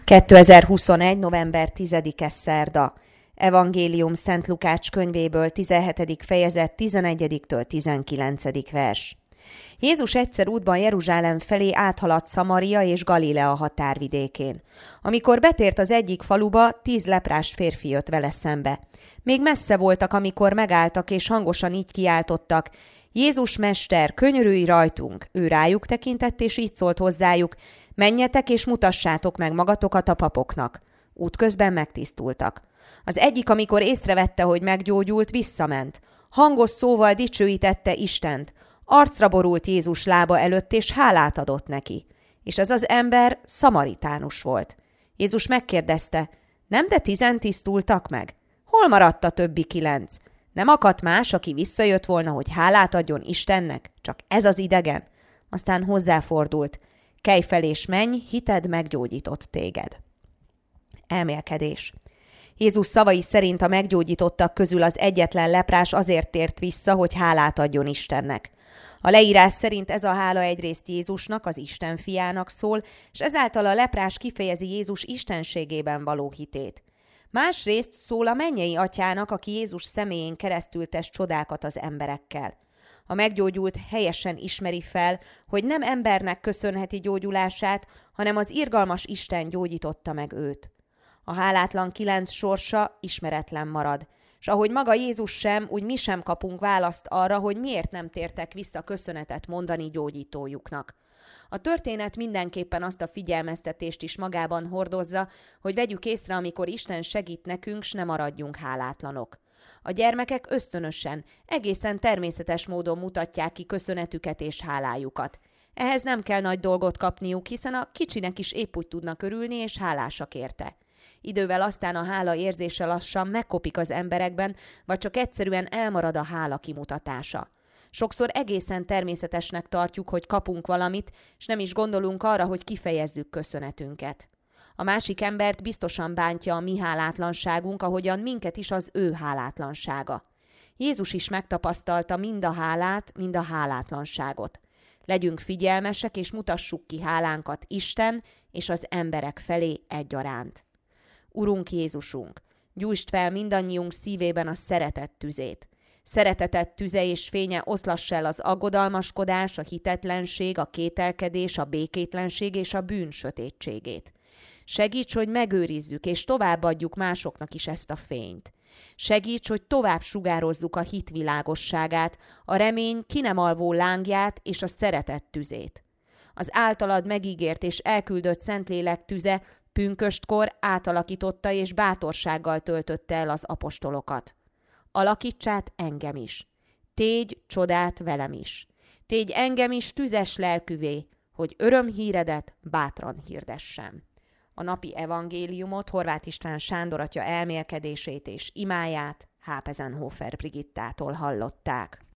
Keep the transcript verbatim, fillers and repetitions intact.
kétezer-huszonegy. november tizedike szerda. Evangélium Szent Lukács könyvéből, tizenhetedik fejezet, tizenegyediktől tizenkilencedik vers. Jézus egyszer útban Jeruzsálem felé áthaladt Szamaria és Galilea határvidékén. Amikor betért az egyik faluba, tíz leprás férfi jött vele szembe. Még messze voltak, amikor megálltak és hangosan így kiáltottak: Jézus mester, könyörülj rajtunk! Ő rájuk tekintett és így szólt hozzájuk: menjetek és mutassátok meg magatokat a papoknak. Útközben megtisztultak. Az egyik, amikor észrevette, hogy meggyógyult, visszament. Hangos szóval dicsőítette Istent. Arcra borult Jézus lába előtt, és hálát adott neki. És ez az ember szamaritánus volt. Jézus megkérdezte: nem de tizen tisztultak meg? Hol maradt a többi kilenc? Nem akadt más, aki visszajött volna, hogy hálát adjon Istennek? Csak ez az idegen? Aztán hozzáfordult: kelj fel és menj, hited meggyógyított téged. Elmélkedés. Jézus szavai szerint a meggyógyítottak közül az egyetlen leprás azért tért vissza, hogy hálát adjon Istennek. A leírás szerint ez a hála egyrészt Jézusnak, az Isten fiának szól, és ezáltal a leprás kifejezi Jézus istenségében való hitét. Másrészt szól a mennyei atyának, aki Jézus személyén keresztül tesz csodákat az emberekkel. A meggyógyult helyesen ismeri fel, hogy nem embernek köszönheti gyógyulását, hanem az irgalmas Isten gyógyította meg őt. A hálátlan kilenc sorsa ismeretlen marad, és ahogy maga Jézus sem, úgy mi sem kapunk választ arra, hogy miért nem tértek vissza köszönetet mondani gyógyítójuknak. A történet mindenképpen azt a figyelmeztetést is magában hordozza, hogy vegyük észre, amikor Isten segít nekünk, s ne maradjunk hálátlanok. A gyermekek ösztönösen, egészen természetes módon mutatják ki köszönetüket és hálájukat. Ehhez nem kell nagy dolgot kapniuk, hiszen a kicsinek is épp úgy tudnak örülni, és hálásak érte. Idővel aztán a hála érzése lassan megkopik az emberekben, vagy csak egyszerűen elmarad a hála kimutatása. Sokszor egészen természetesnek tartjuk, hogy kapunk valamit, és nem is gondolunk arra, hogy kifejezzük köszönetünket. A másik embert biztosan bántja a mi hálátlanságunk, ahogyan minket is az ő hálátlansága. Jézus is megtapasztalta mind a hálát, mind a hálátlanságot. Legyünk figyelmesek, és mutassuk ki hálánkat Isten és az emberek felé egyaránt. Urunk Jézusunk, gyújtsd fel mindannyiunk szívében a szeretet tüzét. Szeretetet tüze és fénye oszlass el az aggodalmaskodás, a hitetlenség, a kételkedés, a békétlenség és a bűn sötétségét. Segíts, hogy megőrizzük és továbbadjuk másoknak is ezt a fényt. Segíts, hogy tovább sugározzuk a hit világosságát, a remény ki nem alvó lángját és a szeretet tüzét. Az általad megígért és elküldött Szentlélek tüze pünköstkor átalakította és bátorsággal töltötte el az apostolokat. Alakíts át engem is. Tégy csodát velem is. Tégy engem is tüzes lelkűvé, hogy örömhíredet bátran hirdessem. A napi evangéliumot Horváth István Sándor atya elmélkedését és imáját Hápezenhofer Brigittától hallották.